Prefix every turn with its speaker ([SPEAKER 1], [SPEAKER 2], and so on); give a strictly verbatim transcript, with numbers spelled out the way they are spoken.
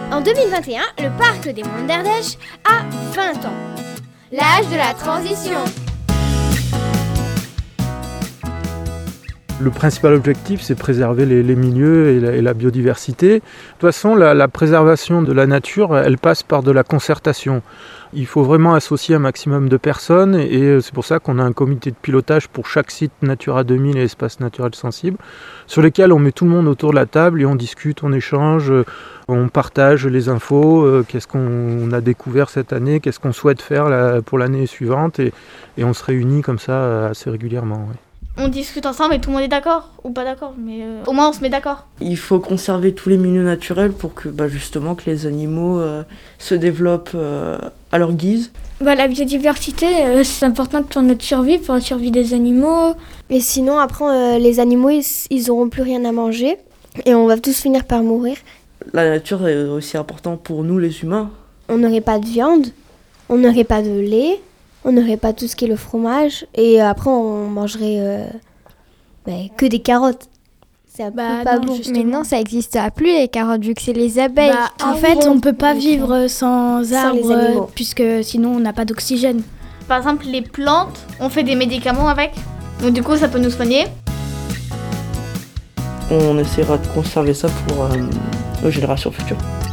[SPEAKER 1] En deux mille vingt et un, le parc des Monts d'Ardèche a vingt ans. L'âge de la transition.
[SPEAKER 2] Le principal objectif, c'est préserver les, les milieux et la, et la biodiversité. De toute façon, la, la préservation de la nature, elle passe par de la concertation. Il faut vraiment associer un maximum de personnes et c'est pour ça qu'on a un comité de pilotage pour chaque site Natura deux mille et espace naturel sensible, sur lesquels on met tout le monde autour de la table et on discute, on échange, on partage les infos, qu'est-ce qu'on a découvert cette année, qu'est-ce qu'on souhaite faire pour l'année suivante et, et on se réunit comme ça assez régulièrement. Ouais.
[SPEAKER 3] On discute ensemble et tout le monde est d'accord ou pas d'accord, mais euh, au moins on se met d'accord.
[SPEAKER 4] Il faut conserver tous les milieux naturels pour que bah, justement que les animaux euh, se développent euh, à leur guise.
[SPEAKER 5] Bah, la biodiversité, euh, c'est important pour notre survie, pour la survie des animaux.
[SPEAKER 6] Et sinon, après, euh, les animaux, ils, ils auront plus rien à manger et on va tous finir par mourir.
[SPEAKER 4] La nature est aussi importante pour nous, les humains.
[SPEAKER 6] On n'aurait pas de viande, on n'aurait pas de lait. On n'aurait pas tout ce qui est le fromage. Et après, on mangerait euh, bah, que des carottes. C'est un
[SPEAKER 5] bah,
[SPEAKER 6] peu pas
[SPEAKER 5] non,
[SPEAKER 6] bon.
[SPEAKER 1] Mais non, ça n'existe plus, les carottes, vu que c'est les abeilles.
[SPEAKER 5] Bah, en fait, on ne peut pas vivre sans,
[SPEAKER 6] sans
[SPEAKER 5] arbres, puisque sinon, on n'a pas d'oxygène.
[SPEAKER 3] Par exemple, les plantes, on fait des médicaments avec. Donc du coup, ça peut nous soigner.
[SPEAKER 4] On essaiera de conserver ça pour euh, nos générations futures.